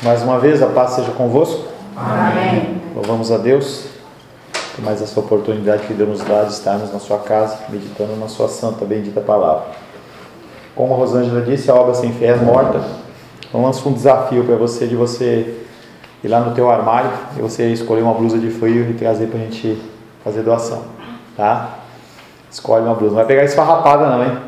Mais uma vez, a paz seja convosco. Amém. Louvamos a Deus por mais essa oportunidade que Deus nos dá de estarmos na sua casa, meditando na sua santa, bendita palavra. Como a Rosângela disse, a obra sem fé é morta. Então lanço um desafio para você, de você ir lá no teu armário e você escolher uma blusa de frio e trazer para a gente fazer doação, tá? Escolhe uma blusa, não vai pegar esfarrapada não, hein?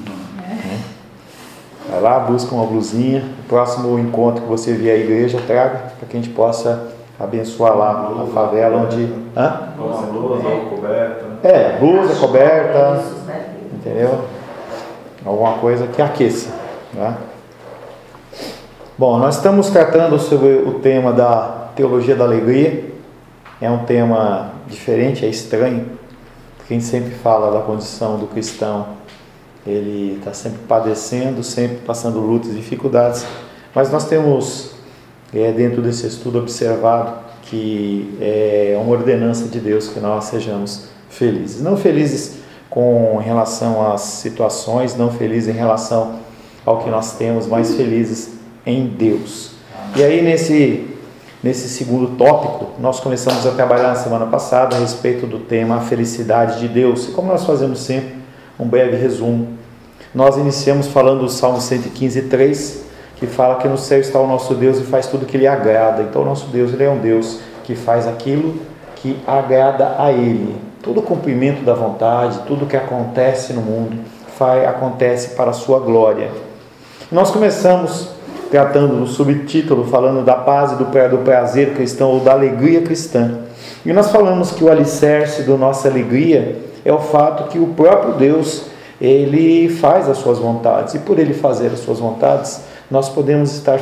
Vai lá, busca uma blusinha. O próximo encontro que você vier à igreja, traga para que a gente possa abençoar lá a favela onde... Uma blusa, uma coberta. Blusa, coberta, entendeu? Alguma coisa que aqueça, né? Bom, nós estamos tratando sobre o tema da teologia da alegria. É um tema diferente, é estranho, porque a gente sempre fala da condição do cristão. Ele está sempre padecendo, sempre passando lutas e dificuldades, mas nós temos dentro desse estudo observado que é uma ordenança de Deus que nós sejamos felizes. Não felizes com relação às situações, não felizes em relação ao que nós temos, mas felizes em Deus. E aí nesse segundo tópico, nós começamos a trabalhar na semana passada a respeito do tema a felicidade de Deus. E como nós fazemos sempre, um breve resumo. Nós iniciamos falando do Salmo 115:3, que fala que no céu está o nosso Deus e faz tudo que lhe agrada. Então o nosso Deus, ele é um Deus que faz aquilo que agrada a Ele. Todo o cumprimento da vontade, tudo que acontece no mundo, acontece para a sua glória. Nós começamos tratando no subtítulo, falando da paz e do prazer cristão, ou da alegria cristã. E nós falamos que o alicerce da nossa alegria é o fato que o próprio Deus, Ele faz as suas vontades, e por Ele fazer as suas vontades, nós podemos estar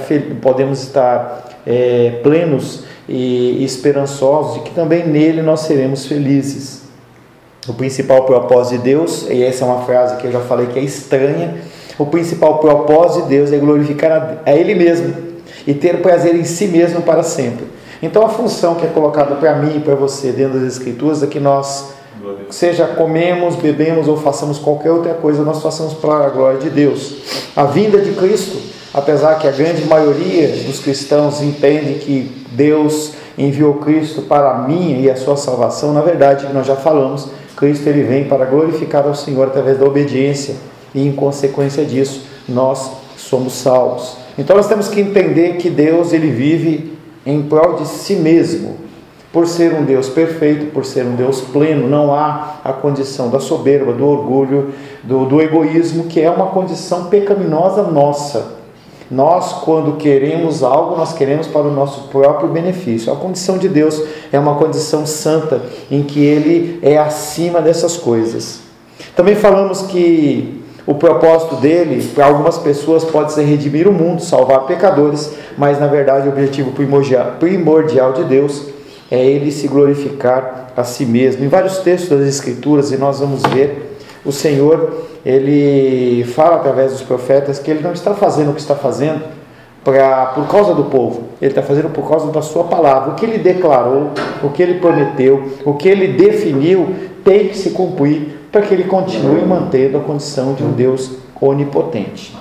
plenos e esperançosos de que também nele nós seremos felizes. O principal propósito de Deus, e essa é uma frase que eu já falei que é estranha, o principal propósito de Deus é glorificar a Ele mesmo e ter prazer em si mesmo para sempre. Então a função que é colocada para mim e para você dentro das Escrituras é que nós, seja comemos, bebemos ou façamos qualquer outra coisa, nós façamos para a glória de Deus. A vinda de Cristo, apesar que a grande maioria dos cristãos entende que Deus enviou Cristo para a minha e a sua salvação, na verdade, nós já falamos, Cristo ele vem para glorificar ao Senhor através da obediência, e em consequência disso, nós somos salvos. Então nós temos que entender que Deus ele vive em prol de si mesmo. Por ser um Deus perfeito, por ser um Deus pleno, não há a condição da soberba, do orgulho, do egoísmo, que é uma condição pecaminosa nossa. Nós, quando queremos algo, nós queremos para o nosso próprio benefício. A condição de Deus é uma condição santa, em que Ele é acima dessas coisas. Também falamos que o propósito dele, para algumas pessoas, pode ser redimir o mundo, salvar pecadores, mas na verdade o objetivo primordial de Deus é Ele se glorificar a si mesmo. Em vários textos das Escrituras, e nós vamos ver, o Senhor, Ele fala através dos profetas que Ele não está fazendo o que está fazendo por causa do povo. Ele está fazendo por causa da sua palavra. O que Ele declarou, o que Ele prometeu, o que Ele definiu, tem que se cumprir para que Ele continue mantendo a condição de um Deus onipotente.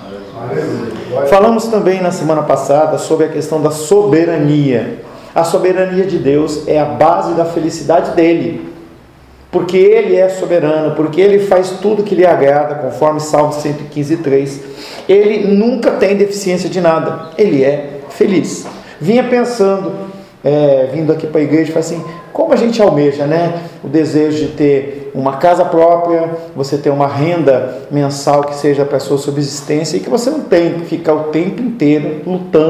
Falamos também na semana passada sobre a questão da soberania. A soberania de Deus é a base da felicidade dele, porque Ele é soberano, porque Ele faz tudo que lhe agrada, conforme Salmo 115:3. Ele nunca tem deficiência de nada, Ele é feliz. Vinha pensando, vindo aqui para a igreja, falei assim, como a gente almeja, né? O desejo de ter uma casa própria, você ter uma renda mensal que seja para a sua subsistência, e que você não tem que ficar o tempo inteiro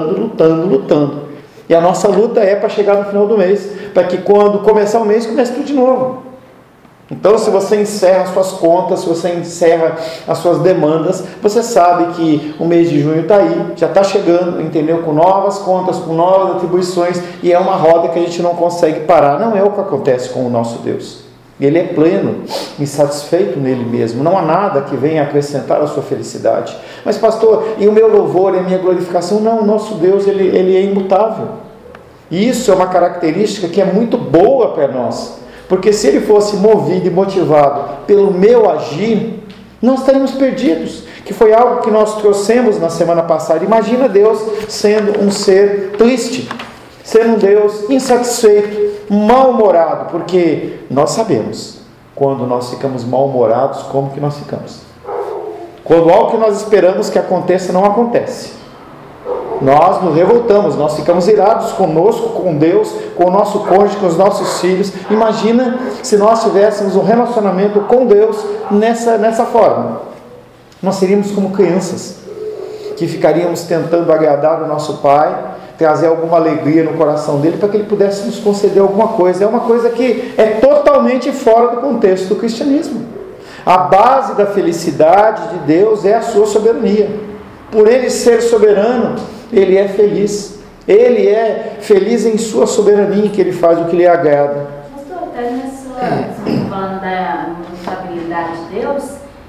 lutando. E a nossa luta é para chegar no final do mês, para que quando começar o mês, comece tudo de novo. Então, se você encerra as suas contas, se você encerra as suas demandas, você sabe que o mês de junho está aí, já está chegando, entendeu? Com novas contas, com novas atribuições, e é uma roda que a gente não consegue parar. Não é o que acontece com o nosso Deus. Ele é pleno e satisfeito nele mesmo. Não há nada que venha acrescentar a sua felicidade. Mas pastor, e o meu louvor, e a minha glorificação? Não, o nosso Deus ele é imutável. E isso é uma característica que é muito boa para nós. Porque se ele fosse movido e motivado pelo meu agir, Nós estaríamos perdidos, que foi algo que nós trouxemos na semana passada. Imagina Deus sendo um ser triste, sendo um Deus insatisfeito, mal-humorado, porque nós sabemos, quando nós ficamos mal-humorados, como que nós ficamos. Quando algo que nós esperamos que aconteça, não acontece. Nós nos revoltamos, nós ficamos irados conosco, com Deus, com o nosso cônjuge, com os nossos filhos. Imagina se nós tivéssemos um relacionamento com Deus nessa forma. Nós seríamos como crianças, que ficaríamos tentando agradar o nosso Pai, trazer alguma alegria no coração dele, para que ele pudesse nos conceder alguma coisa. É uma coisa que é totalmente fora do contexto do cristianismo. A base da felicidade de Deus é a sua soberania. Por ele ser soberano, ele é feliz. Ele é feliz em sua soberania, que ele faz o que lhe agrada. Pastor, até falando da imutabilidade de Deus,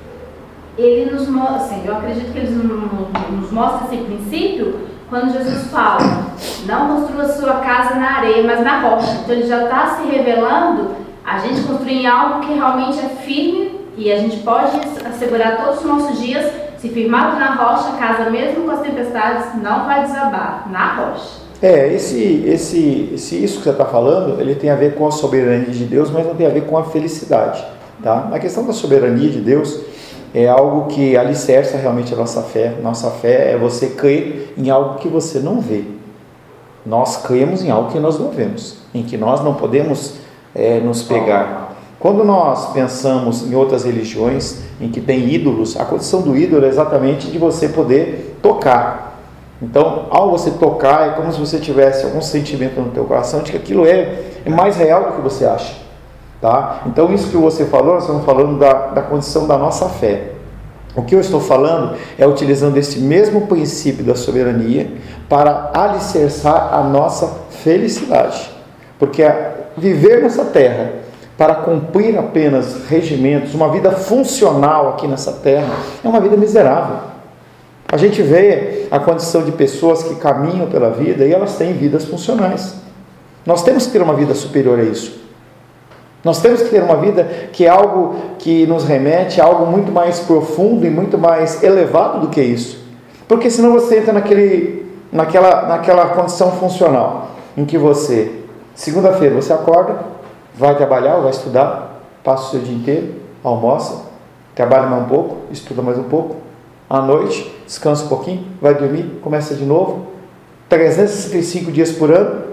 ele nos mostra, assim, eu acredito que ele nos mostra esse princípio quando Jesus fala: não construa sua casa na areia, mas na rocha. Então ele já está se revelando a gente construir algo que realmente é firme, e a gente pode assegurar todos os nossos dias. Se firmado na rocha, a casa mesmo com as tempestades não vai desabar, na rocha. Isso que você está falando, ele tem a ver com a soberania de Deus, mas não tem a ver com a felicidade, tá? A questão da soberania de Deus é algo que alicerça realmente a nossa fé. Nossa fé é você crer em algo que você não vê. Nós cremos em algo que nós não vemos, em que nós não podemos nos pegar. Quando nós pensamos em outras religiões em que tem ídolos, a condição do ídolo é exatamente de você poder tocar. Então, ao você tocar, é como se você tivesse algum sentimento no teu coração de que aquilo é mais real do que você acha. Tá? Então, isso que você falou, nós estamos falando da condição da nossa fé. O que eu estou falando é utilizando esse mesmo princípio da soberania para alicerçar a nossa felicidade. Porque viver nessa terra para cumprir apenas regimentos, uma vida funcional aqui nessa terra, é uma vida miserável. A gente vê a condição de pessoas que caminham pela vida e elas têm vidas funcionais. Nós temos que ter uma vida superior a isso. Nós temos que ter uma vida que é algo que nos remete a algo muito mais profundo e muito mais elevado do que isso. Porque senão você entra naquela condição funcional, em que você, segunda-feira, você acorda, vai trabalhar ou vai estudar, passa o seu dia inteiro, almoça, trabalha mais um pouco, estuda mais um pouco, à noite, descansa um pouquinho, vai dormir, começa de novo, 365 dias por ano,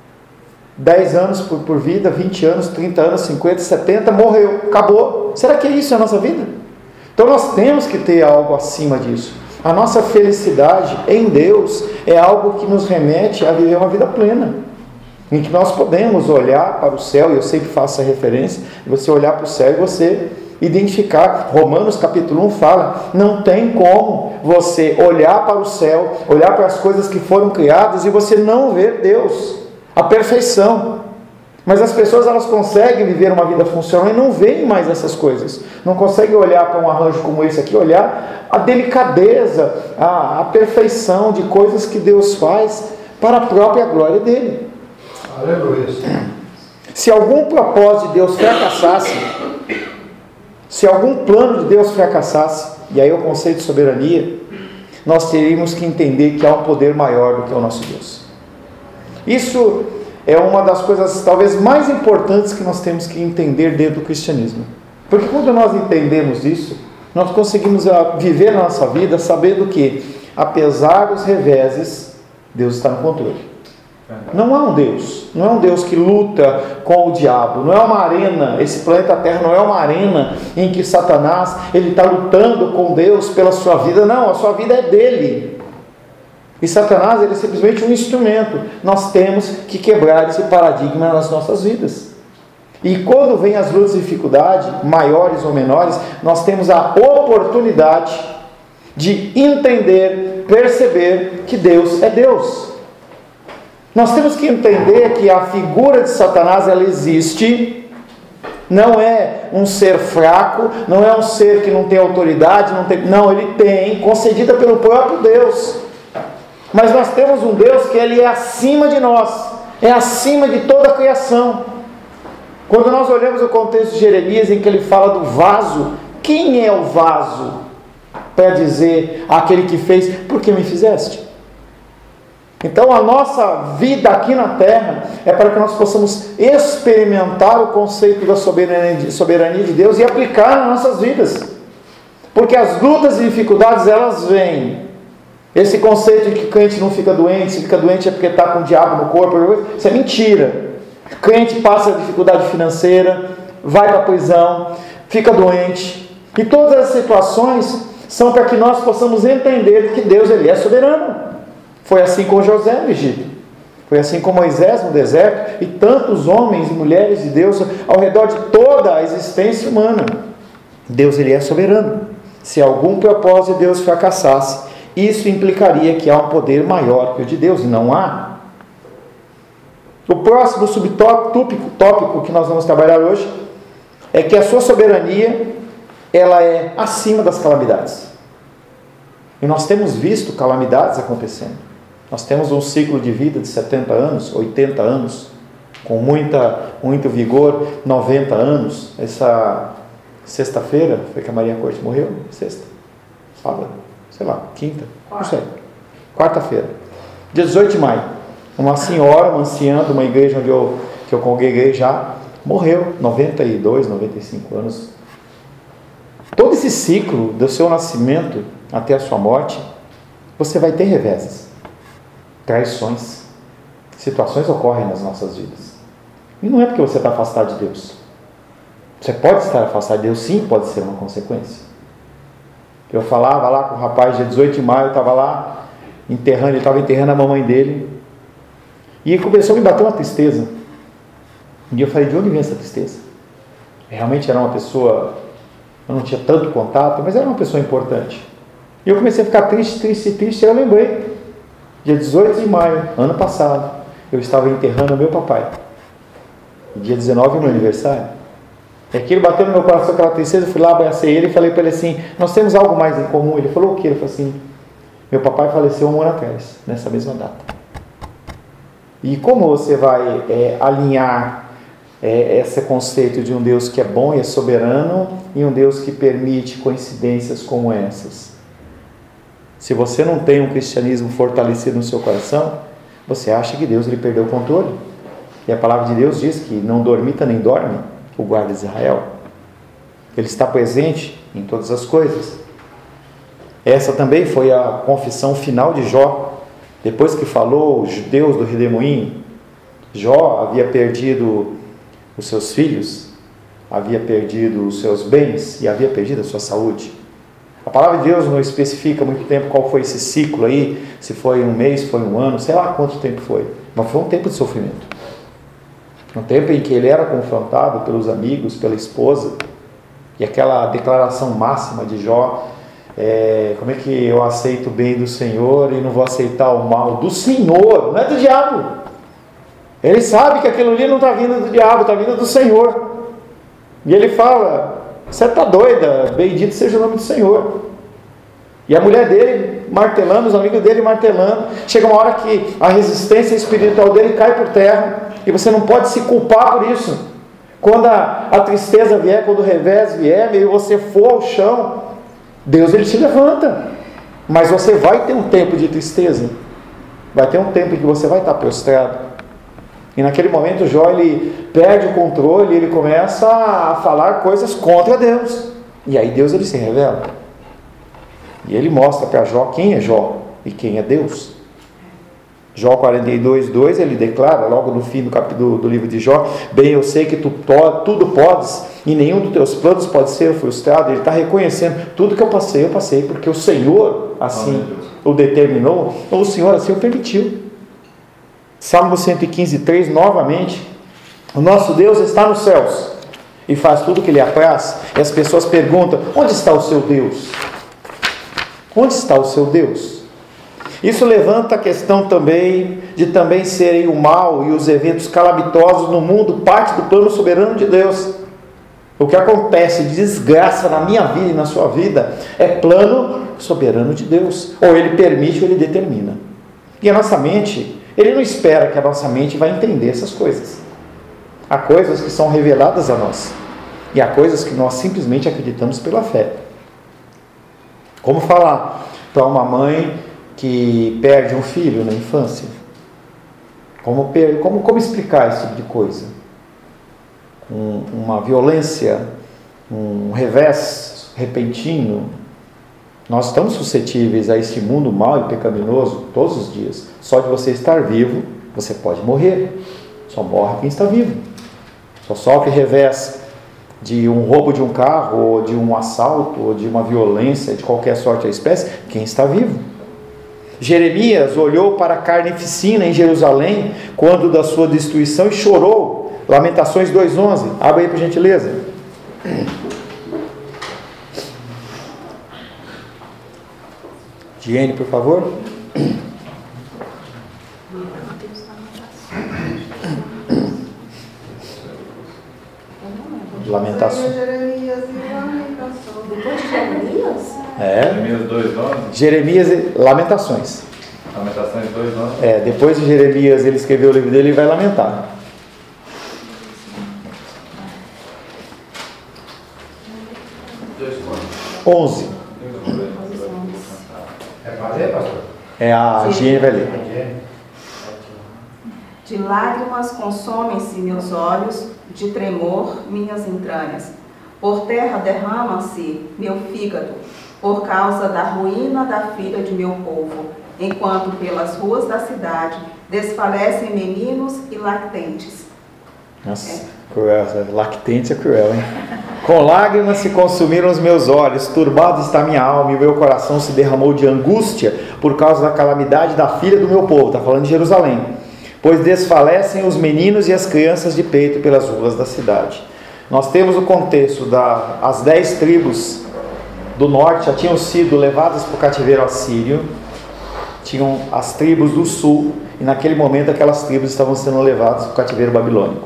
10 anos por vida, 20 anos, 30 anos, 50, 70, morreu, acabou. Será que é isso a nossa vida? Então nós temos que ter algo acima disso. A nossa felicidade em Deus é algo que nos remete a viver uma vida plena, em que nós podemos olhar para o céu, e eu sempre faço essa referência, você olhar para o céu e você identificar. Romanos capítulo 1 fala, não tem como você olhar para o céu, olhar para as coisas que foram criadas e você não ver Deus, a perfeição. Mas as pessoas, elas conseguem viver uma vida funcional e não veem mais essas coisas, não conseguem olhar para um arranjo como esse aqui, olhar a delicadeza, a perfeição de coisas que Deus faz para a própria glória dele. Aleluia. Se algum propósito de Deus fracassasse, se algum plano de Deus fracassasse, e aí o conceito de soberania, nós teríamos que entender que há um poder maior do que o nosso Deus. Isso é uma das coisas talvez mais importantes que nós temos que entender dentro do cristianismo. Porque quando nós entendemos isso, nós conseguimos viver na nossa vida sabendo que, apesar dos reveses, Deus está no controle. Não há um Deus, não é um Deus que luta com o diabo, não é uma arena, esse planeta Terra não é uma arena em que Satanás ele está lutando com Deus pela sua vida. Não, a sua vida é dele. E Satanás ele é simplesmente um instrumento. Nós temos que quebrar esse paradigma nas nossas vidas. E quando vem as lutas e dificuldades, maiores ou menores, nós temos a oportunidade de entender, perceber que Deus é Deus. Nós temos que entender que a figura de Satanás, ela existe, não é um ser fraco, não é um ser que não tem autoridade, não, ele tem, concedida pelo próprio Deus. Mas nós temos um Deus que ele é acima de nós, é acima de toda a criação. Quando nós olhamos o contexto de Jeremias, em que ele fala do vaso Quem é o vaso para dizer àquele que fez, por que me fizeste? Então a nossa vida aqui na terra é para que nós possamos experimentar o conceito da soberania de Deus e aplicar nas nossas vidas. Porque as lutas e dificuldades, elas vêm. Esse conceito de que crente não fica doente, se fica doente é porque está com o diabo no corpo, isso é mentira. Crente passa dificuldade financeira, vai para a prisão, fica doente. E todas as situações são para que nós possamos entender que Deus, Ele é soberano. Foi assim com José no Egito. Foi assim com Moisés no deserto e tantos homens e mulheres de Deus ao redor de toda a existência humana. Deus, Ele é soberano. Se algum propósito de Deus fracassasse, isso implicaria que há um poder maior que o de Deus, e não há. O próximo subtópico que nós vamos trabalhar hoje é que a sua soberania, ela é acima das calamidades. E nós temos visto calamidades acontecendo. Nós temos um ciclo de vida de 70 anos, 80 anos, com muito vigor, 90 anos. Essa sexta-feira, foi que a Maria Corte morreu? Sexta? Sábado? Sei lá, quinta? Não sei. Quarta-feira. Dia 18 de maio. Uma senhora, uma anciã de uma igreja que eu congreguei já, morreu, 92, 95 anos. Todo esse ciclo do seu nascimento até a sua morte, você vai ter reveses, traições, situações ocorrem nas nossas vidas. E não é porque você está afastado de Deus. Você pode estar afastado de Deus, sim, pode ser uma consequência. Eu falava lá com o rapaz, dia 18 de maio, eu estava lá enterrando, ele estava enterrando a mamãe dele, e começou a me bater uma tristeza. Um dia eu falei, de onde vem essa tristeza? Realmente era uma pessoa, eu não tinha tanto contato, mas era uma pessoa importante. E eu comecei a ficar triste, e eu lembrei, dia 18 de maio, ano passado, eu estava enterrando meu papai. E dia 19 é meu aniversário. E aquilo bateu no meu coração, aquela tristeza, eu fui lá, abracei ele e falei para ele assim, nós temos algo mais em comum. Ele falou o quê? Ele falou assim, meu papai faleceu um ano atrás, nessa mesma data. E como você vai alinhar esse conceito de um Deus que é bom e é soberano e um Deus que permite coincidências como essas? Se você não tem um cristianismo fortalecido no seu coração, você acha que Deus, ele perdeu o controle. E a palavra de Deus diz que não dormita nem dorme o guarda de Israel. Ele está presente em todas as coisas. Essa também foi a confissão final de Jó. Depois que falou os judeus do redemoinho, Jó havia perdido os seus filhos, havia perdido os seus bens e havia perdido a sua saúde. A palavra de Deus não especifica muito tempo qual foi esse ciclo aí, se foi um mês, foi um ano, sei lá quanto tempo foi, mas foi um tempo de sofrimento. Um tempo em que ele era confrontado pelos amigos, pela esposa, e aquela declaração máxima de Jó, como é que eu aceito o bem do Senhor e não vou aceitar o mal do Senhor, não é do diabo. Ele sabe que aquilo ali não está vindo do diabo, está vindo do Senhor. E ele fala, você está doida, bendito seja o nome do Senhor. E a mulher dele martelando, os amigos dele martelando, chega uma hora que a resistência espiritual dele cai por terra, e você não pode se culpar por isso. Quando a tristeza vier, quando o revés vier, e você for ao chão, Deus, ele te levanta, mas você vai ter um tempo de tristeza, vai ter um tempo em que você vai estar prostrado, e naquele momento Jó, ele perde o controle, ele começa a falar coisas contra Deus, e aí Deus, ele se revela, e ele mostra para Jó quem é Jó e quem é Deus. Jó 42:2, ele declara, logo no fim do capítulo do livro de Jó, bem, eu sei que tu tudo podes, e nenhum dos teus planos pode ser frustrado. Ele está reconhecendo, tudo que eu passei, porque o Senhor assim o determinou, ou o Senhor assim o permitiu. Salmo 115:3, novamente, o nosso Deus está nos céus, e faz tudo o que lhe apraz, e as pessoas perguntam, onde está o seu Deus? Onde está o seu Deus? Isso levanta a questão também de também serem o mal e os eventos calamitosos no mundo parte do plano soberano de Deus. O que acontece de desgraça na minha vida e na sua vida é plano soberano de Deus. Ou ele permite ou ele determina. E a nossa mente, ele não espera que a nossa mente vai entender essas coisas. Há coisas que são reveladas a nós. E há coisas que nós simplesmente acreditamos pela fé. Como falar para uma mãe que perde um filho na infância? Como explicar esse tipo de coisa? Uma violência, um revés repentino. Nós estamos suscetíveis a este mundo mau e pecaminoso todos os dias. Só de você estar vivo, você pode morrer. Só morre quem está vivo. Só sofre revés de um roubo de um carro, ou de um assalto, ou de uma violência de qualquer sorte ou espécie, quem está vivo. Jeremias olhou para a carnificina em Jerusalém quando da sua destruição e chorou. Lamentações 2:11. Abre aí por gentileza. Diene, por favor. Lamentações. Depois de Jeremias? Jeremias 2:11. Jeremias e Lamentações. Lamentações 2:11. Depois de Jeremias ele escreveu o livro dele e vai lamentar. 11. É para ler, pastor? A Diene vai ler. De lágrimas consomem-se meus olhos, de tremor minhas entranhas. Por terra derrama-se meu fígado, por causa da ruína da filha de meu povo, enquanto pelas ruas da cidade desfalecem meninos e lactentes. Nossa, cruel, lactente é cruel, hein? Com lágrimas se consumiram os meus olhos, turbado está minha alma, e o meu coração se derramou de angústia por causa da calamidade da filha do meu povo. Está falando de Jerusalém. Pois desfalecem os meninos e as crianças de peito pelas ruas da cidade. Nós temos o contexto as 10 tribos do norte já tinham sido levadas para o cativeiro assírio, tinham as tribos do sul, e naquele momento aquelas tribos estavam sendo levadas para o cativeiro babilônico.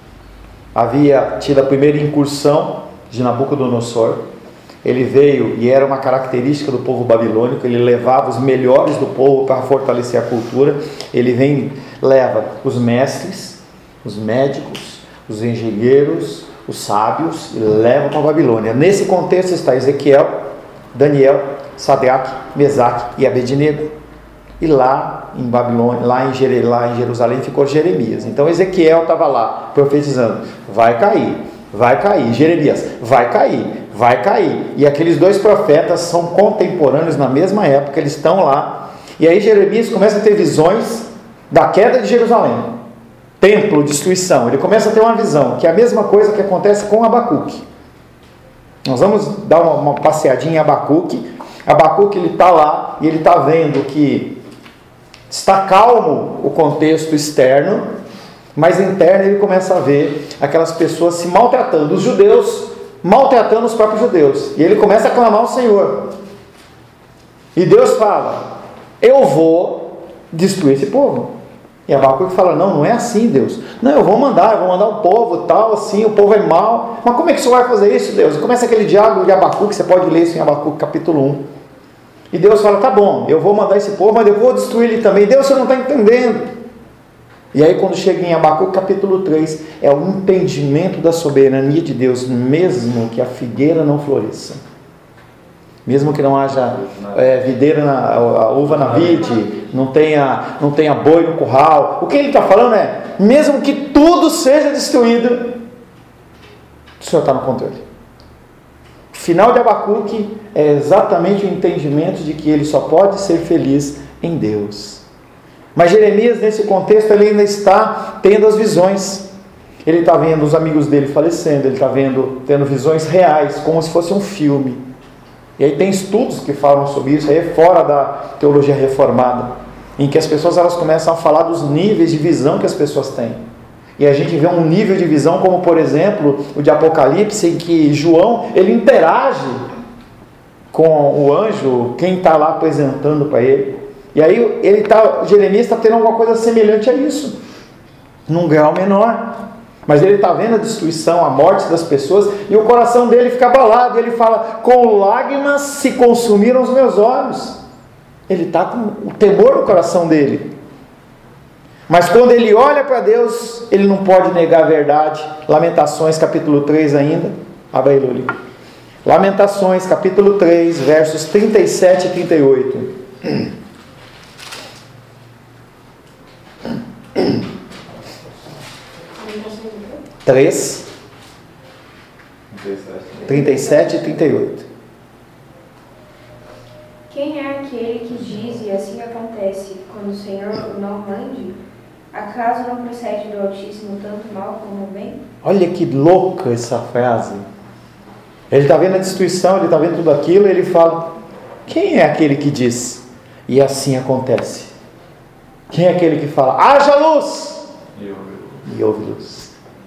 Havia tido a primeira incursão de Nabucodonosor. Ele veio, e era uma característica do povo babilônico, ele levava os melhores do povo para fortalecer a cultura. Ele leva os mestres, os médicos, os engenheiros, os sábios, e leva para a Babilônia. Nesse contexto está Ezequiel, Daniel, Sadraque, Mesaque e Abednego. E lá em Babilônia, lá em Jerusalém ficou Jeremias. Então Ezequiel estava lá profetizando: vai cair. Jeremias: vai cair. E aqueles 2 profetas são contemporâneos na mesma época, eles estão lá. E aí Jeremias começa a ter visões da queda de Jerusalém, templo, destruição. Ele começa a ter uma visão, que é a mesma coisa que acontece com Abacuque. Nós vamos dar uma passeadinha em Abacuque. Abacuque, ele está lá e ele está vendo que está calmo o contexto externo, mas interno ele começa a ver aquelas pessoas se maltratando, os judeus maltratando os próprios judeus, e ele começa a clamar ao Senhor, e Deus fala: eu vou destruir esse povo. E Abacuque fala: não é assim, Deus. Não, eu vou mandar um povo tal, assim, o povo é mau. Mas como é que o Senhor vai fazer isso, Deus? E começa aquele diálogo de Abacuque, você pode ler isso em Abacuque capítulo 1. E Deus fala: tá bom, eu vou mandar esse povo, mas eu vou destruir ele também. Deus, você não está entendendo. E aí quando chega em Abacuque capítulo 3, é o entendimento da soberania de Deus, mesmo que a figueira não floresça, mesmo que não haja videira, a uva na vide, não tenha boi no curral. O que ele está falando é: mesmo que tudo seja destruído, o Senhor está no controle. O final de Abacuque é exatamente o entendimento de que ele só pode ser feliz em Deus. Mas Jeremias, nesse contexto, ele ainda está tendo as visões. Ele está vendo os amigos dele falecendo, ele está tendo visões reais, como se fosse um filme. E aí tem estudos que falam sobre isso, aí é fora da teologia reformada, em que as pessoas elas começam a falar dos níveis de visão que as pessoas têm. E a gente vê um nível de visão como, por exemplo, o de Apocalipse, em que João, ele interage com o anjo, quem está lá apresentando para ele. E aí Jeremias está tendo alguma coisa semelhante a isso, num grau menor. Mas ele está vendo a destruição, a morte das pessoas, e o coração dele fica abalado. Ele fala: com lágrimas se consumiram os meus olhos. Ele está com o temor no coração dele. Mas quando ele olha para Deus, ele não pode negar a verdade. Lamentações capítulo 3 ainda. Abra aí, Luli. Lamentações, capítulo 3, versos 37 e 38. 3, 37 e 38. Quem é aquele que diz, e assim acontece, quando o Senhor não mande? Acaso não procede do Altíssimo tanto mal como o bem? Olha que louca essa frase. Ele está vendo a destruição, ele está vendo tudo aquilo, e ele fala: quem é aquele que diz, e assim acontece? Quem é aquele que fala: haja luz, e houve luz?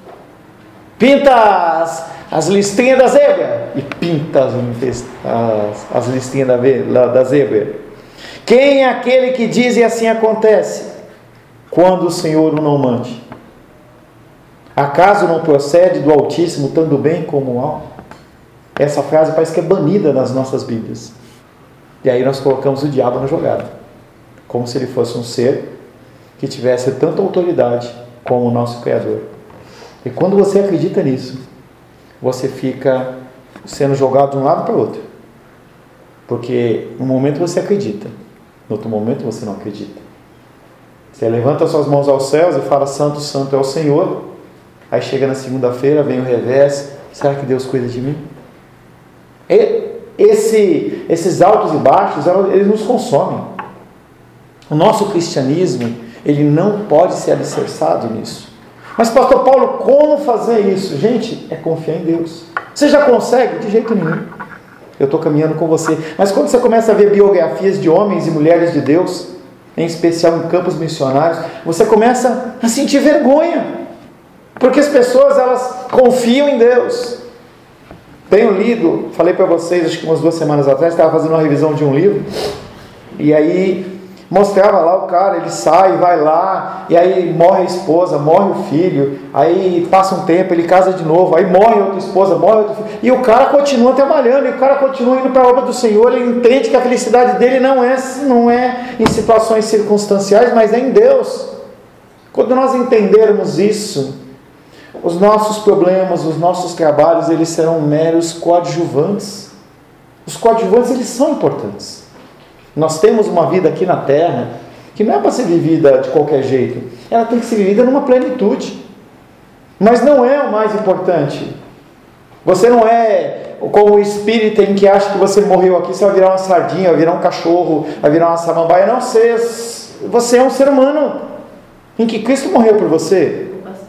Pinta as listrinhas da zebra, e pinta as listrinhas da zebra. Quem é aquele que diz, e assim acontece, quando o Senhor o não mande? Acaso não procede do Altíssimo tanto bem como o mal? Essa frase parece que é banida nas nossas Bíblias. E aí nós colocamos o diabo na jogada, como se ele fosse um ser que tivesse tanta autoridade como o nosso Criador. E quando você acredita nisso, você fica sendo jogado de um lado para o outro. Porque no momento você acredita, no outro momento você não acredita. Você levanta suas mãos aos céus e fala: santo, santo é o Senhor. Aí chega na segunda-feira, vem o revés: será que Deus cuida de mim? Esses altos e baixos, eles nos consomem. O nosso cristianismo, ele não pode ser alicerçado nisso. Mas, pastor Paulo, como fazer isso? Gente, é confiar em Deus. Você já consegue? De jeito nenhum. Eu estou caminhando com você. Mas quando você começa a ver biografias de homens e mulheres de Deus, em especial em campos missionários, você começa a sentir vergonha. Porque as pessoas, elas confiam em Deus. Tenho lido, falei para vocês, acho que umas 2 semanas atrás, estava fazendo uma revisão de um livro, e aí mostrava lá o cara, ele sai, vai lá, e aí morre a esposa, morre o filho, aí passa um tempo, ele casa de novo, aí morre outra esposa, morre outro filho, e o cara continua trabalhando, e o cara continua indo para a obra do Senhor. Ele entende que a felicidade dele não é em situações circunstanciais, mas é em Deus. Quando nós entendermos isso, os nossos problemas, os nossos trabalhos, eles serão meros coadjuvantes. Os coadjuvantes, eles são importantes. Nós temos uma vida aqui na Terra que não é para ser vivida de qualquer jeito. Ela tem que ser vivida numa plenitude. Mas não é o mais importante. Você não é como o espírita em que acha que você morreu aqui, você vai virar uma sardinha, vai virar um cachorro, vai virar uma samambaia. Não, você é um ser humano em que Cristo morreu por você.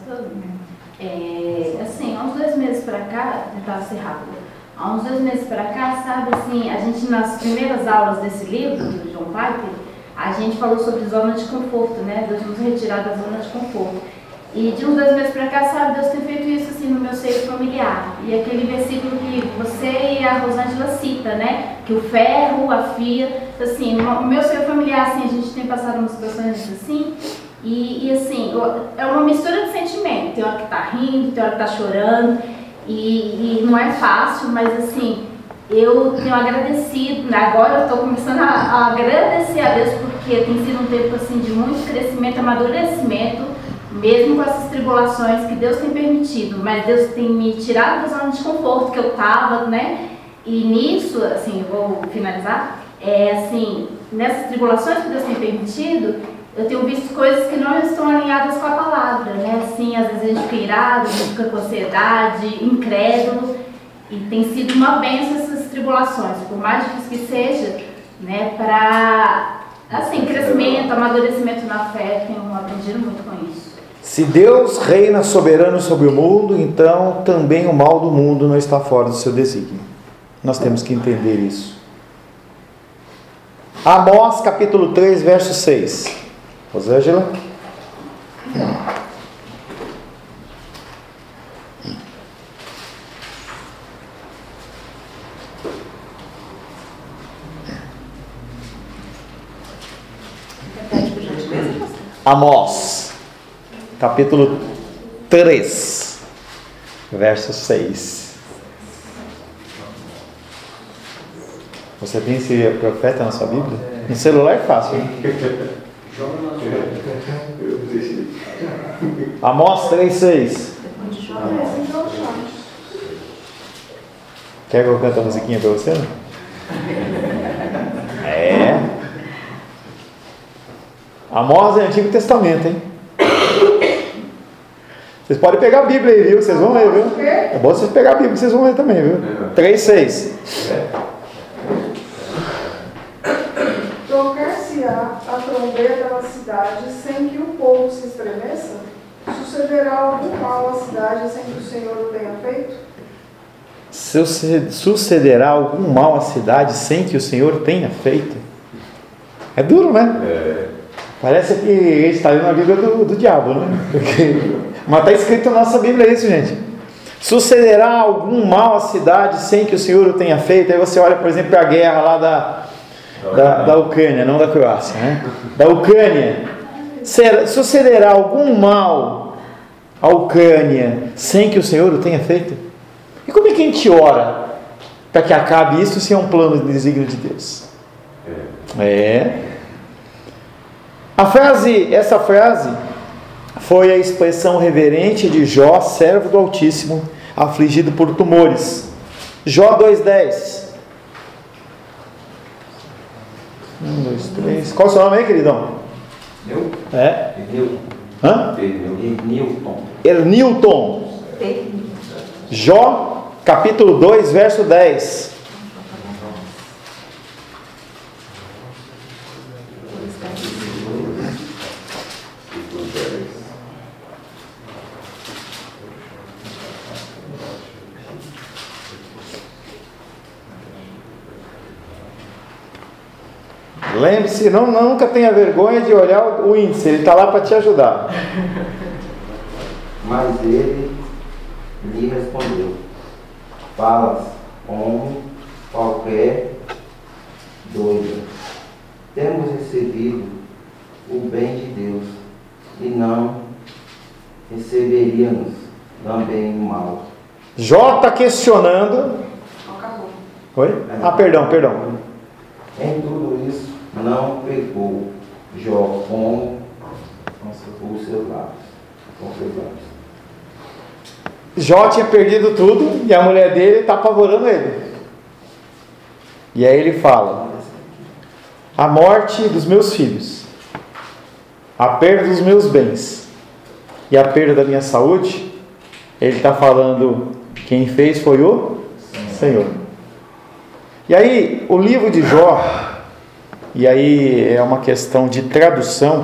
Tentar ser rápido. Há uns 2 meses para cá, sabe assim, a gente nas primeiras aulas desse livro, do John Piper, a gente falou sobre zona de conforto, né? Deus nos retirar da zona de conforto. E de uns 2 meses para cá, sabe, Deus tem feito isso assim no meu seio familiar. E aquele versículo que você e a Rosângela cita, né? Que o ferro afia. Assim, no meu seio familiar, assim, a gente tem passado umas situações assim. E assim, é uma mistura de sentimento. Tem hora que tá rindo, tem hora que tá chorando. E não é fácil, mas assim, eu tenho agradecido, agora eu estou começando a agradecer a Deus, porque tem sido um tempo assim, de muito crescimento, amadurecimento, mesmo com essas tribulações que Deus tem permitido, mas Deus tem me tirado da zona de conforto que eu estava, né? E nisso, assim, eu vou finalizar, assim, nessas tribulações que Deus tem permitido, eu tenho visto coisas que não estão alinhadas com a palavra, né? Assim, às vezes a gente fica irado, a gente fica com ansiedade, incrédulo, e tem sido uma bênção essas tribulações, por mais difícil que seja, né? Para, assim, crescimento, amadurecimento na fé, tenho aprendido muito com isso. Se Deus reina soberano sobre o mundo, então também o mal do mundo não está fora do seu desígnio. Nós temos que entender isso. Amós capítulo 3, verso 6. Rosângela. Amós, capítulo 3, verso 6. Você tem esse profeta na sua Bíblia? No celular é fácil, hein? Amós 3, 6. Quer que eu cante a musiquinha para você? É. Amós é Antigo Testamento, hein? Vocês podem pegar a Bíblia aí, viu? Vocês vão ler, viu? É bom vocês pegar a Bíblia, vocês vão ler também, viu? 3:6. Tocar-se-á a trombeta na cidade sem que o povo se estremeça? Sucederá algum mal à cidade sem que o Senhor o tenha feito? Sucederá algum mal à cidade sem que o Senhor tenha feito? É duro, né? Parece que a gente está lendo a Bíblia do diabo, né? Mas está escrito na nossa Bíblia isso, gente. Sucederá algum mal à cidade sem que o Senhor o tenha feito? Aí você olha, por exemplo, para a guerra lá da Ucrânia, não da Croácia, né? Da Ucrânia. Sucederá algum mal à Ucrânia sem que o Senhor o tenha feito? E como é que a gente ora para que acabe isso se é um plano de desígnio de Deus? Essa frase foi a expressão reverente de Jó, servo do Altíssimo, afligido por tumores. Jó 2:10. 1, 2, 3. Qual é o seu nome aí, queridão? Eu? Ernilton. Hã? Ernilton. Ernilton. Jó, capítulo 2, verso 10. Lembre-se, nunca tenha vergonha de olhar o índice, ele está lá para te ajudar. Mas ele lhe respondeu: falas como qualquer doido. Temos recebido o bem de Deus e não receberíamos também o mal. Jó está questionando. Acabou. Oi? Perdão. Em tudo isso não pecou Jó com os seus lábios. Jó tinha perdido tudo e a mulher dele está apavorando ele. E aí ele fala: a morte dos meus filhos, a perda dos meus bens e a perda da minha saúde. Ele está falando: quem fez foi o Senhor. E aí o livro de Jó, e aí é uma questão de tradução,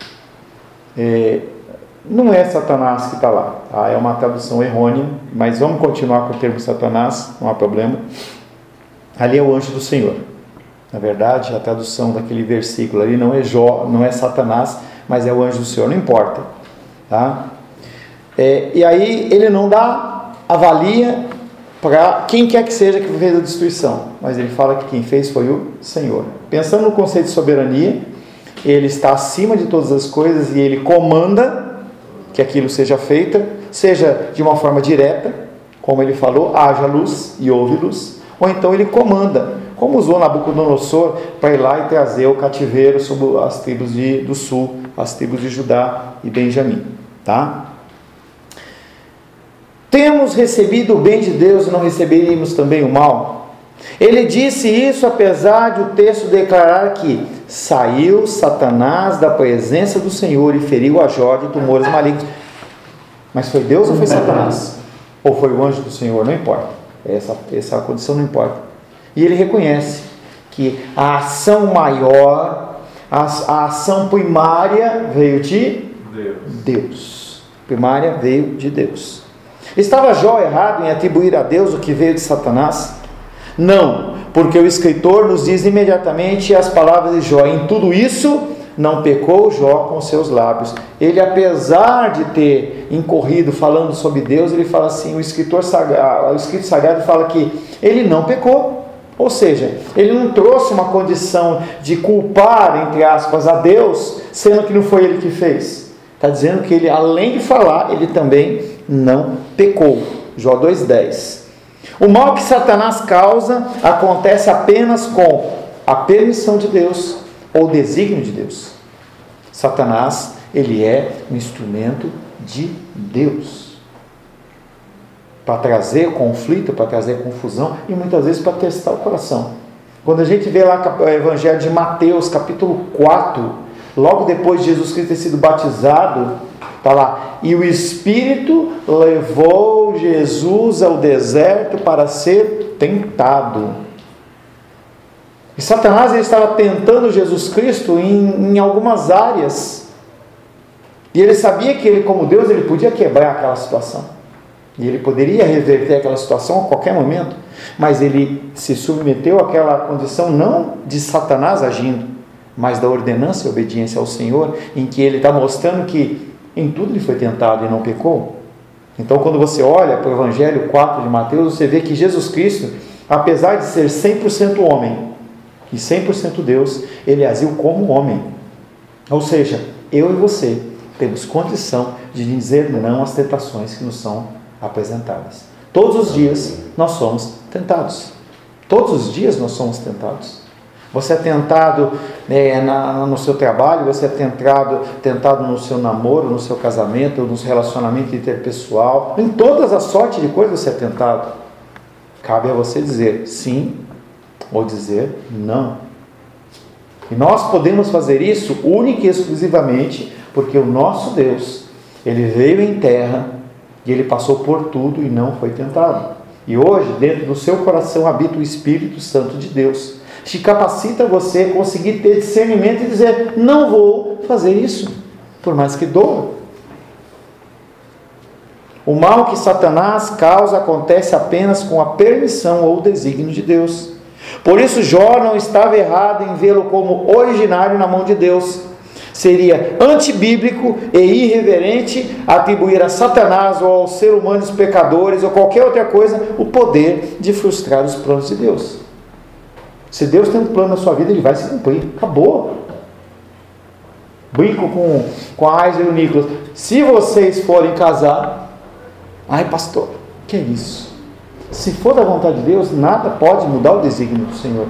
não é Satanás que está lá, tá? É uma tradução errônea, mas vamos continuar com o termo Satanás, não há problema. Ali é o anjo do Senhor. Na verdade, a tradução daquele versículo ali não é Jó, não é Satanás, mas é o anjo do Senhor, não importa, tá? E aí ele não avalia para quem quer que seja que fez a destruição, mas ele fala que quem fez foi o Senhor. Pensando no conceito de soberania, ele está acima de todas as coisas e ele comanda que aquilo seja feito, seja de uma forma direta, como ele falou, haja luz e houve luz, ou então ele comanda, como usou Nabucodonosor para ir lá e trazer o cativeiro sobre as tribos do sul, as tribos de Judá e Benjamim, tá? Temos recebido o bem de Deus e não receberíamos também o mal? Ele disse isso apesar de o texto declarar que saiu Satanás da presença do Senhor e feriu a Jó de tumores malignos. Mas foi Deus ou foi Satanás? Ou foi o anjo do Senhor? Não importa. Essa condição não importa. E ele reconhece que a ação maior, a ação primária veio de Deus. Primária veio de Deus. Estava Jó errado em atribuir a Deus o que veio de Satanás? Não, porque o escritor nos diz imediatamente as palavras de Jó: em tudo isso não pecou Jó com seus lábios. Ele, apesar de ter incorrido falando sobre Deus, ele fala assim, o escrito sagrado fala que ele não pecou. Ou seja, ele não trouxe uma condição de culpar, entre aspas, a Deus, sendo que não foi ele que fez. Está dizendo que ele, além de falar, ele também não pecou. Jó 2:10. O mal que Satanás causa acontece apenas com a permissão de Deus ou desígnio de Deus. Satanás, ele é um instrumento de Deus para trazer conflito, para trazer confusão e muitas vezes para testar o coração. Quando a gente vê lá o Evangelho de Mateus, capítulo 4, logo depois de Jesus Cristo ter sido batizado, está lá: e o Espírito levou Jesus ao deserto para ser tentado. E Satanás ele estava tentando Jesus Cristo em algumas áreas. E ele sabia que ele, como Deus, ele podia quebrar aquela situação. E ele poderia reverter aquela situação a qualquer momento. Mas ele se submeteu àquela condição não de Satanás agindo, mas da ordenança e obediência ao Senhor, em que ele está mostrando que em tudo ele foi tentado e não pecou. Então, quando você olha para o Evangelho 4 de Mateus, você vê que Jesus Cristo, apesar de ser 100% homem e 100% Deus, ele agiu como homem. Ou seja, eu e você temos condição de dizer não às tentações que nos são apresentadas. Todos os dias nós somos tentados. Todos os dias nós somos tentados. Você é tentado no seu trabalho, você é tentado no seu namoro, no seu casamento, no seu relacionamento interpessoal. Em todas as sortes de coisas você é tentado. Cabe a você dizer sim ou dizer não. E nós podemos fazer isso única e exclusivamente porque o nosso Deus, ele veio em terra e ele passou por tudo e não foi tentado. E hoje, dentro do seu coração, habita o Espírito Santo de Deus. Te capacita você a conseguir ter discernimento e dizer: não vou fazer isso, por mais que doa. O mal que Satanás causa acontece apenas com a permissão ou desígnio de Deus. Por isso Jó não estava errado em vê-lo como originário na mão de Deus. Seria antibíblico e irreverente atribuir a Satanás ou aos seres humanos pecadores ou qualquer outra coisa o poder de frustrar os planos de Deus. Se Deus tem um plano na sua vida, ele vai se cumprir. Acabou. Brinco com a Aisha e o Nicolas. Se vocês forem casar, ai pastor, que é isso? Se for da vontade de Deus, nada pode mudar o desígnio do Senhor.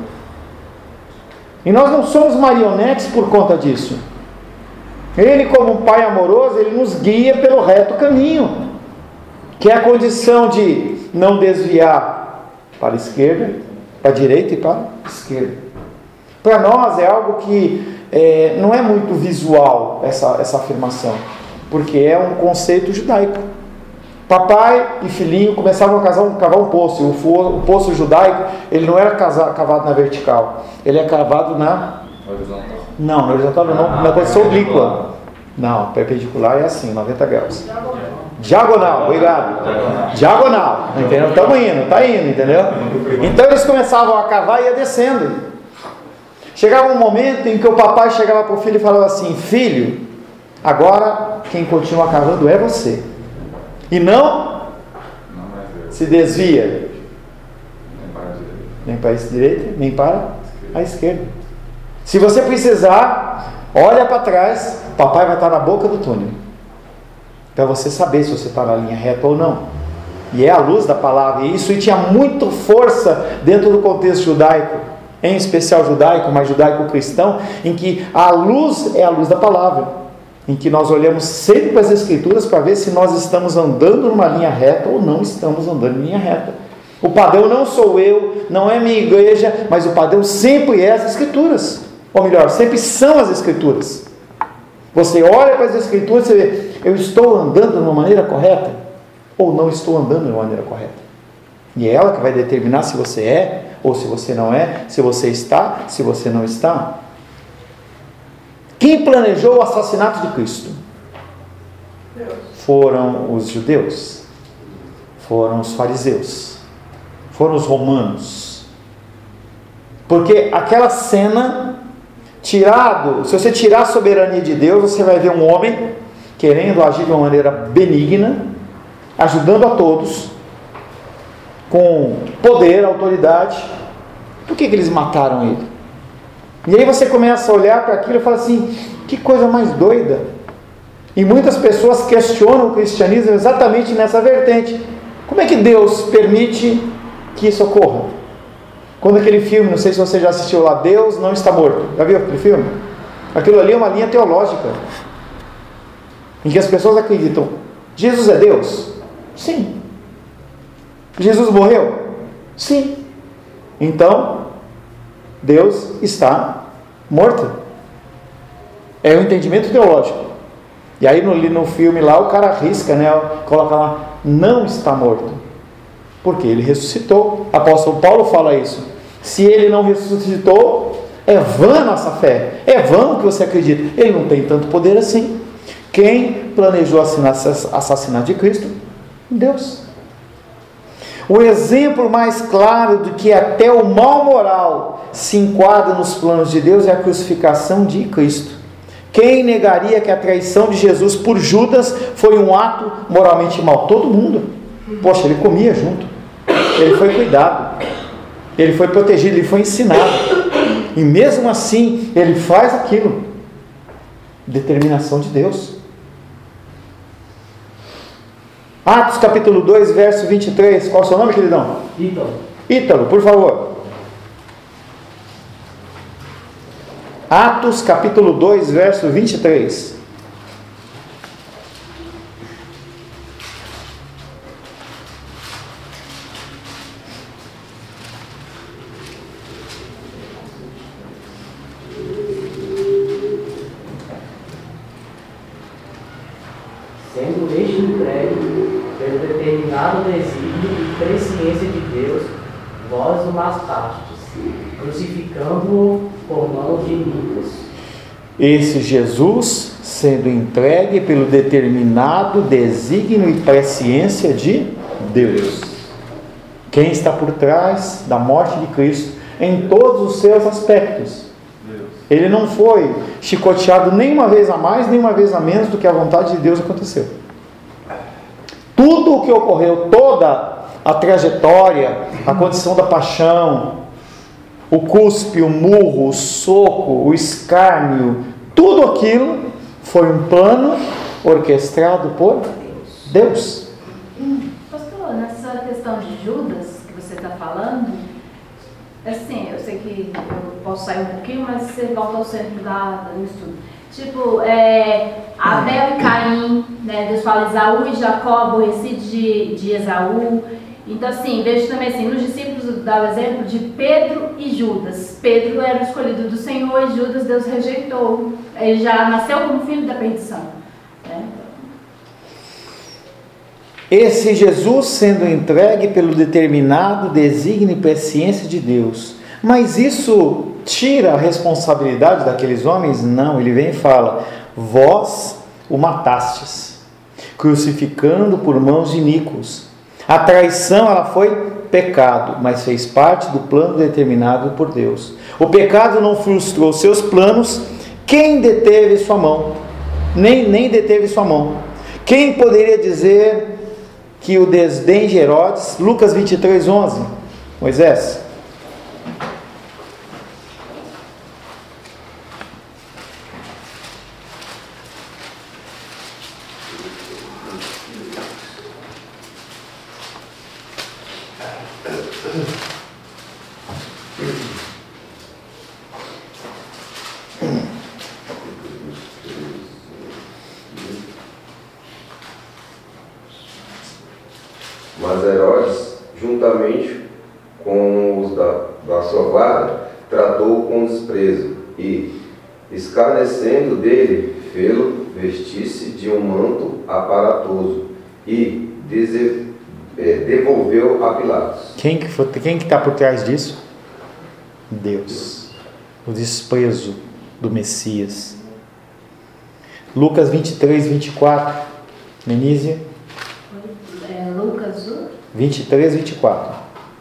E nós não somos marionetes por conta disso. Ele, como um pai amoroso, ele nos guia pelo reto caminho, que é a condição de não desviar para a esquerda, para a direita e para a esquerda. Para nós é algo que não é muito visual essa afirmação, porque é um conceito judaico. Papai e filhinho começavam a cavar um poço. O poço judaico, ele não era cavado na vertical, ele é cavado na horizontal. Não, na horizontal não, na posição oblíqua. Não, perpendicular é assim, 90 graus. Diagonal, obrigado. Diagonal, entendeu? Estamos indo, está indo, entendeu? Então eles começavam a cavar e ia descendo. Chegava um momento em que o papai chegava para o filho e falava assim: filho, agora quem continua cavando é você. E não se desvia nem para a direita, nem para a esquerda. Se você precisar, olha para trás, o papai vai estar na boca do túnel, para você saber se você está na linha reta ou não. E é a luz da palavra. E isso tinha muita força dentro do contexto judaico, em especial judaico, mas judaico-cristão, em que a luz é a luz da palavra, em que nós olhamos sempre para as Escrituras para ver se nós estamos andando numa linha reta ou não estamos andando em linha reta. O padrão não sou eu, não é minha igreja, mas o padrão sempre é as Escrituras. Ou melhor, sempre são as Escrituras. Você olha para as Escrituras e vê: eu estou andando de uma maneira correta ou não estou andando de uma maneira correta? E é ela que vai determinar se você é ou se você não é, se você está, se você não está. Quem planejou o assassinato de Cristo? Foram os judeus, foram os fariseus, foram os romanos. Porque aquela cena, se você tirar a soberania de Deus, você vai ver um homem querendo agir de uma maneira benigna, ajudando a todos, com poder, autoridade. Por que eles mataram ele? E aí você começa a olhar para aquilo e fala assim: que coisa mais doida. E muitas pessoas questionam o cristianismo exatamente nessa vertente. Como é que Deus permite que isso ocorra? Quando aquele filme, não sei se você já assistiu lá, Deus Não Está Morto. Já viu aquele filme? Aquilo ali é uma linha teológica, em que as pessoas acreditam: Jesus é Deus? Sim. Jesus morreu? Sim. Então, Deus está morto. É um entendimento teológico. E aí no filme lá, o cara arrisca, né? Coloca lá, não está morto. Porque ele ressuscitou. O apóstolo Paulo fala isso. Se ele não ressuscitou, é vã a nossa fé. É vã o que você acredita. Ele não tem tanto poder assim. Quem planejou assassinar de Cristo? Deus. O exemplo mais claro de que até o mal moral se enquadra nos planos de Deus é a crucificação de Cristo. Quem negaria que a traição de Jesus por Judas foi um ato moralmente mau? Todo mundo. Poxa, ele comia junto. Ele foi cuidado. Ele foi protegido. Ele foi ensinado. E mesmo assim, ele faz aquilo. Determinação de Deus. Atos capítulo 2, verso 23. Qual é o seu nome, queridão? Ítalo, por favor. Atos capítulo 2, verso 23. Sendo este entregue pelo determinado desígnio e presciência de Deus, vós o matastes, crucificando-o por mão de iníquos. Esse Jesus sendo entregue pelo determinado desígnio e presciência de Deus. Quem está por trás da morte de Cristo em todos os seus aspectos? Ele não foi chicoteado nem uma vez a mais, nem uma vez a menos do que a vontade de Deus aconteceu. Tudo o que ocorreu, toda a trajetória, a condição da paixão, o cuspe, o murro, o soco, o escárnio, tudo aquilo foi um plano orquestrado por Deus. Pastor, nessa questão de Judas que você está falando, assim, eu sei que eu posso sair um pouquinho, mas você volta ao centro do estudo. Tipo, Abel e Caim, né? Deus fala Esaú e Jacó, aborrecido de Esaú. Então, assim, vejo também assim, nos discípulos dá o exemplo de Pedro e Judas. Pedro era o escolhido do Senhor e Judas Deus rejeitou. Ele já nasceu como filho da perdição, né? Esse Jesus sendo entregue pelo determinado desígnio e presciência de Deus. Mas isso tira a responsabilidade daqueles homens? Não, ele vem e fala, vós o matastes, crucificando por mãos de iníquos. A traição, ela foi pecado, mas fez parte do plano determinado por Deus. O pecado não frustrou seus planos. Quem deteve sua mão? Nem deteve sua mão. Quem poderia dizer que o desdém de Herodes, Lucas 23, 11, Moisés? Mas Herodes, juntamente com os da sua guarda, tratou-o com desprezo e, escarnecendo dele, fê-lo vestir-se de um manto aparatoso e devolveu a Pilatos. Quem que está por trás disso? Deus. O desprezo do Messias. Lucas 23, 24. Menísia. Lucas 23, 24.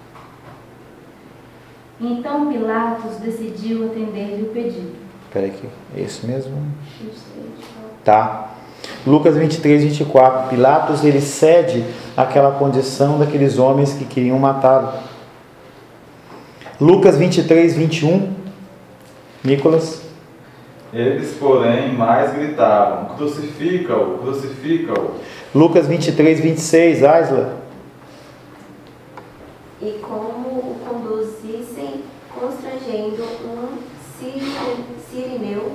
Então Pilatos decidiu atender-lhe o pedido. Espera aqui, é isso mesmo? Tá. Lucas 23, 24. Pilatos, ele cede àquela condição daqueles homens que queriam matá-lo. Lucas 23, 21. Nicolas. Eles, porém, mais gritavam, crucifica-o, crucifica-o. Lucas 23, 26. Aisla. E como o conduzissem, constrangendo um sirineu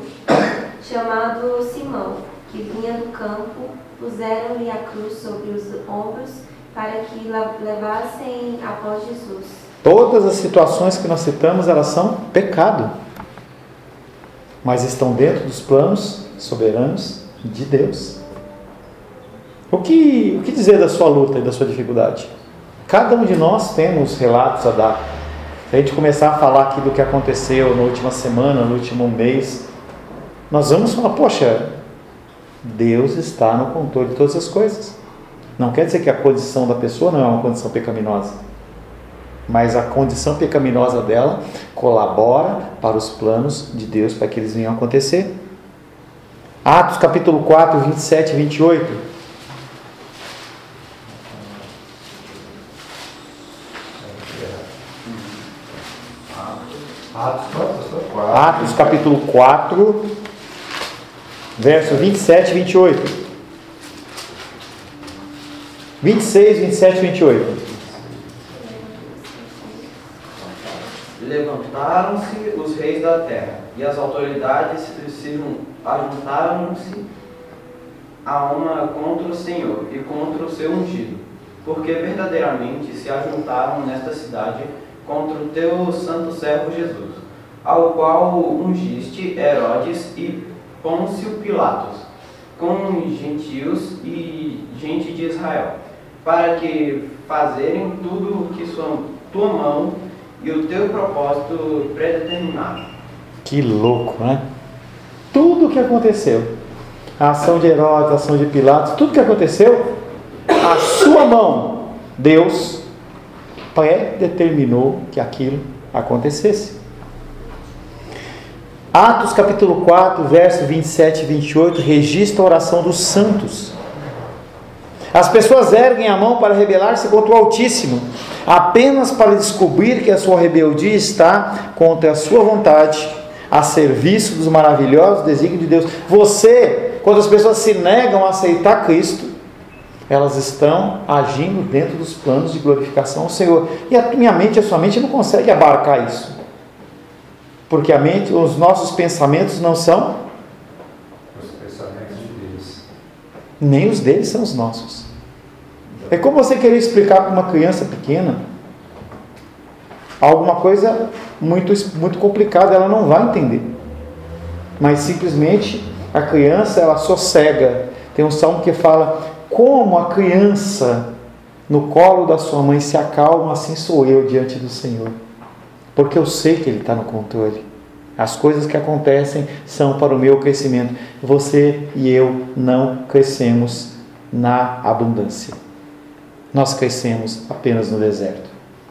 chamado Simão, que vinha do campo, puseram-lhe a cruz sobre os ombros para que levassem após Jesus. Todas as situações que nós citamos, elas são pecado, mas estão dentro dos planos soberanos de Deus. O que dizer da sua luta e da sua dificuldade? Cada um de nós temos relatos a dar. Se a gente começar a falar aqui do que aconteceu na última semana, no último mês, nós vamos falar, poxa, Deus está no controle de todas as coisas. Não quer dizer que a condição da pessoa não é uma condição pecaminosa, mas a condição pecaminosa dela colabora para os planos de Deus, para que eles venham a acontecer. Atos capítulo 4, 27 e 28. Atos capítulo 4, verso 27 e 28. 26, 27 e 28. Levantaram-se os reis da terra, e as autoridades ajuntaram-se a uma contra o Senhor e contra o seu ungido, porque verdadeiramente se ajuntaram nesta cidade contra o teu santo servo Jesus, ao qual ungiste Herodes e Pôncio Pilatos, com gentios e gente de Israel, para que fazerem tudo o que tua mão e o teu propósito predeterminado. Que louco, né? Tudo o que aconteceu, a ação de Herodes, a ação de Pilatos, tudo que aconteceu, a sua mão, Deus predeterminou que aquilo acontecesse. Atos capítulo 4, verso 27 e 28, registra a oração dos santos. As pessoas erguem a mão para rebelar-se contra o Altíssimo, apenas para descobrir que a sua rebeldia está contra a sua vontade, a serviço dos maravilhosos desígnios de Deus. Quando as pessoas se negam a aceitar Cristo, elas estão agindo dentro dos planos de glorificação ao Senhor. E a minha mente, a sua mente não consegue abarcar isso. Porque os nossos pensamentos não são os pensamentos de Deus. Nem os deles são os nossos. É como você querer explicar para uma criança pequena alguma coisa muito complicada, ela não vai entender. Mas simplesmente a criança, ela sossega. Tem um salmo que fala: como a criança no colo da sua mãe se acalma, assim sou eu diante do Senhor. Porque eu sei que Ele está no controle. As coisas que acontecem são para o meu crescimento. Você e eu não crescemos na abundância. Nós crescemos apenas no deserto.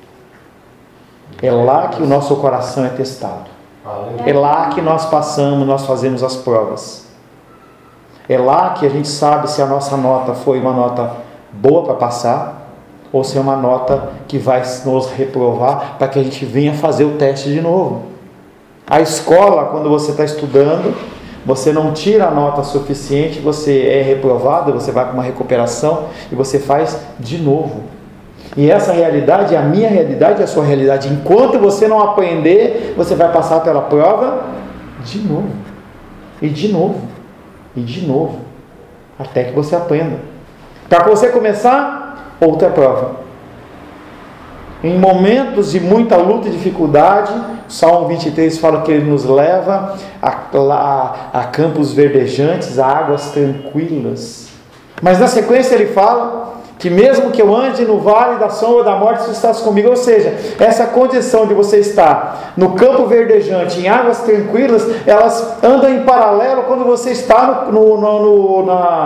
É lá que o nosso coração é testado. É lá que nós passamos, nós fazemos as provas. É lá que a gente sabe se a nossa nota foi uma nota boa para passar, ou se é uma nota que vai nos reprovar, para que a gente venha fazer o teste de novo. A escola, quando você está estudando, você não tira a nota suficiente, você é reprovado, você vai para uma recuperação e você faz de novo. E essa realidade é a minha realidade, é a sua realidade. Enquanto você não aprender, você vai passar pela prova de novo, e de novo, e de novo, até que você aprenda. Para você começar, outra prova. Em momentos de muita luta e dificuldade, o Salmo 23 fala que Ele nos leva a campos verdejantes, a águas tranquilas. Mas na sequência Ele fala que mesmo que eu ande no vale da sombra da morte, tu estás comigo. Ou seja, essa condição de você estar no campo verdejante, em águas tranquilas, elas andam em paralelo quando você está no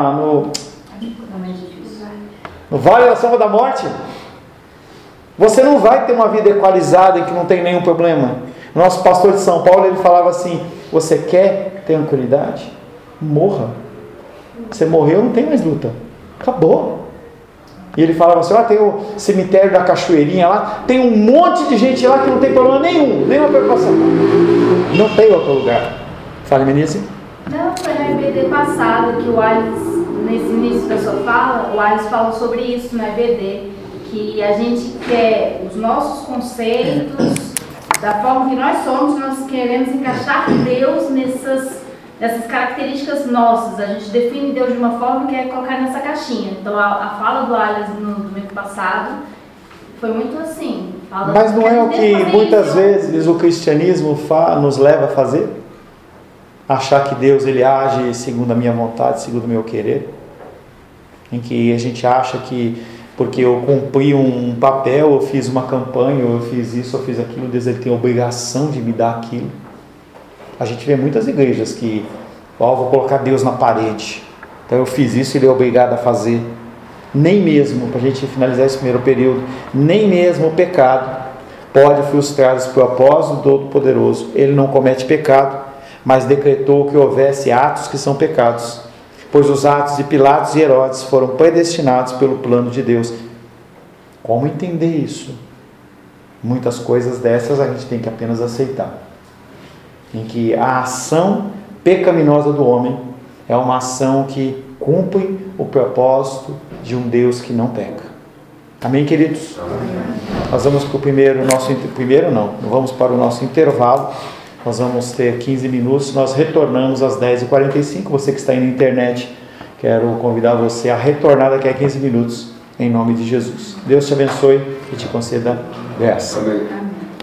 vale da sombra da morte. Você não vai ter uma vida equalizada em que não tem nenhum problema. O nosso pastor de São Paulo, ele falava assim: você quer tranquilidade? Morra. Você morreu, não tem mais luta. Acabou. E ele falava assim: tem o cemitério da Cachoeirinha lá, tem um monte de gente lá que não tem problema nenhum, nenhuma preocupação. Não tem outro lugar. Fale, Menezes. Não, foi na EBD passado que o Alice, nesse início da sua fala, o Alice falou sobre isso na EBD, que a gente quer os nossos conceitos, da forma que nós somos, nós queremos encaixar Deus dessas características nossas. A gente define Deus de uma forma que é colocar nessa caixinha. Então a fala do Alias no domingo passado foi muito assim. Mas não é o que muitas vezes o cristianismo nos leva a fazer? Achar que Deus ele age segundo a minha vontade, segundo o meu querer? Em que a gente acha que porque eu cumpri um papel, eu fiz uma campanha, eu fiz isso, eu fiz aquilo, Deus ele tem a obrigação de me dar aquilo. A gente vê muitas igrejas que, vou colocar Deus na parede, então eu fiz isso e ele é obrigado a fazer. Nem mesmo, para a gente finalizar esse primeiro período, nem mesmo o pecado pode frustrar os propósitos do Todo-Poderoso. Ele não comete pecado, mas decretou que houvesse atos que são pecados, pois os atos de Pilatos e Herodes foram predestinados pelo plano de Deus. Como entender isso? Muitas coisas dessas a gente tem que apenas aceitar. Em que a ação pecaminosa do homem é uma ação que cumpre o propósito de um Deus que não peca. Amém, queridos? Nós vamos para vamos para o nosso intervalo. Nós vamos ter 15 minutos, nós retornamos às 10h45. Você que está aí na internet, quero convidar você a retornar daqui a 15 minutos, em nome de Jesus. Deus te abençoe e te conceda graça. Amém.